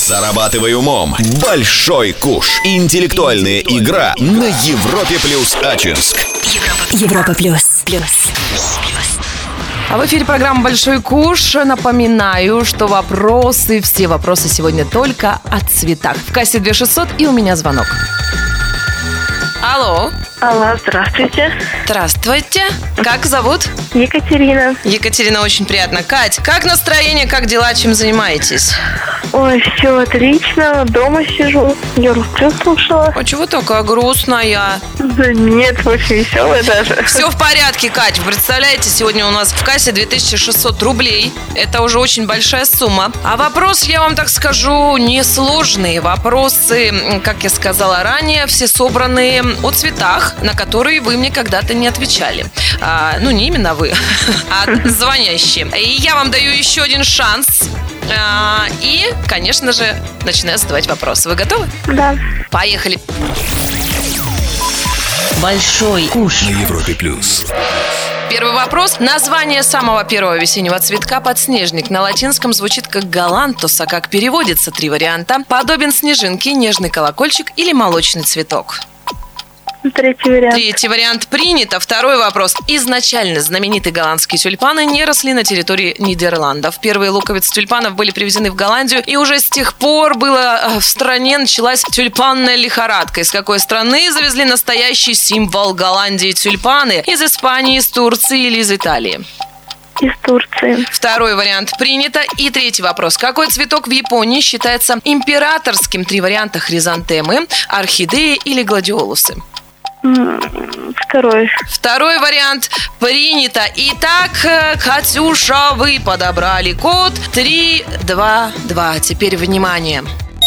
Зарабатывай умом. Большой куш. Интеллектуальная игра на Европе плюс Ачинск. Европа плюс. А в эфире программа «Большой куш». Напоминаю, что все вопросы сегодня только о цветах. В кассе 2600 и у меня звонок. Алло. Алло, здравствуйте. Здравствуйте. Как зовут? Екатерина. Екатерина, очень приятно. Кать, как настроение, как дела, чем занимаетесь? Ой, все отлично, дома сижу. Европу слушала. А чего такая грустная? Да нет, очень веселая даже. Все в порядке, Кать. Вы представляете, сегодня у нас в кассе 2600 рублей. Это уже очень большая сумма. А вопрос, я вам так скажу, несложные. Вопросы, как я сказала ранее, все собранные о цветах, на которые вы мне когда-то не отвечали. Не именно вы, а звонящие. И я вам даю еще один шанс. И, конечно же, начинаю задавать вопросы. Вы готовы? Да. Поехали. Большой куш. На Европе плюс. Первый вопрос. Название самого первого весеннего цветка подснежник на латинском звучит как галантус, а как переводится? 3 варианта. Подобен снежинке, нежный колокольчик или молочный цветок? Третий вариант. Третий вариант принято. Второй вопрос. Изначально знаменитые голландские тюльпаны не росли на территории Нидерландов. Первые луковицы тюльпанов были привезены в Голландию, и уже с тех пор в стране началась тюльпанная лихорадка. Из какой страны завезли настоящий символ Голландии тюльпаны? Из Испании, из Турции или из Италии? Из Турции. Второй вариант принято. И третий вопрос. Какой цветок в Японии считается императорским? 3 варианта: хризантемы, орхидеи или гладиолусы? Второй вариант принято. Итак, Катюша, вы подобрали код 322. Теперь внимание.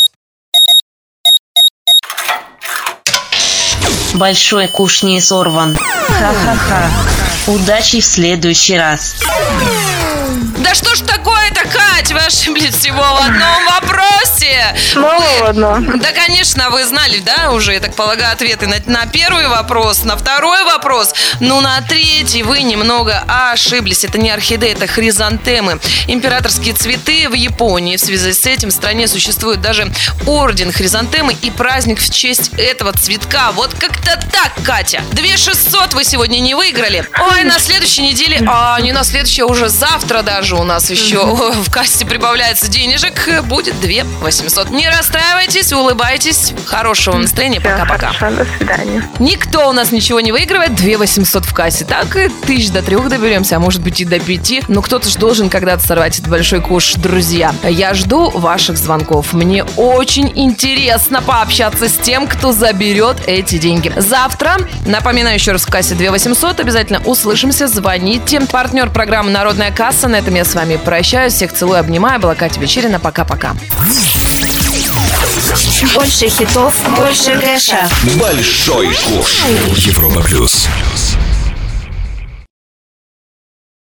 Большой куш не сорван. Ха-ха-ха. Удачи в следующий раз. Да что ж такое-то, Кать? Вы ошиблись всего в одном вопросе. Снова в одном. Да, конечно, вы знали, да, уже, я так полагаю, ответы на первый вопрос, на второй вопрос. На третий вы немного ошиблись. Это не орхидеи, это хризантемы. Императорские цветы в Японии. В связи с этим в стране существует даже орден хризантемы и праздник в честь этого цветка. Вот как-то так, Катя. 2600 вы сегодня не выиграли. Ой, на следующей неделе, не на следующей, а уже завтра даже у нас еще в кассе прибавляется денежек. Будет 2800. Не расстраивайтесь, улыбайтесь. Хорошего настроения. Пока-пока. Хорошо, до свидания. Никто у нас ничего не выигрывает. 2800 в кассе. Так и 1000 до 3 доберемся, а может быть и до 5. Но кто-то же должен когда-то сорвать этот большой куш, друзья. Я жду ваших звонков. Мне очень интересно пообщаться с тем, кто заберет эти деньги. Завтра, напоминаю еще раз, в кассе 2800. Обязательно услышимся, звоните. Партнер программы «Народная касса». На этом я с вами прощаюсь. Всех целую, обнимаю. Была Катя Вечерина. Пока-пока. Больше хитов, больше кэша. Большой куш. Европа плюс.